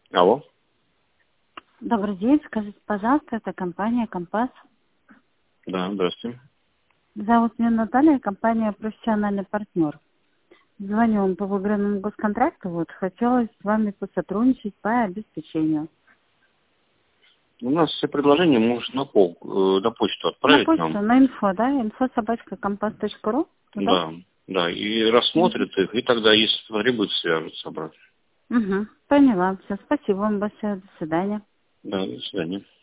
Алло. Добрый день, скажите, пожалуйста, это компания «Компас». Да, здравствуйте. Зовут меня Наталья, компания «Профессиональный партнер». Звоню вам по выигранному госконтракту, хотелось с вами посотрудничать по обеспечению. У нас все предложения может на почту На отправить почту, нам. на инфо, да? info@compass.ru, туда? Да, и рассмотрит их, и тогда, если потребуется, свяжутся обратно. Угу, поняла. Все, спасибо вам большое, до свидания. Да, до свидания.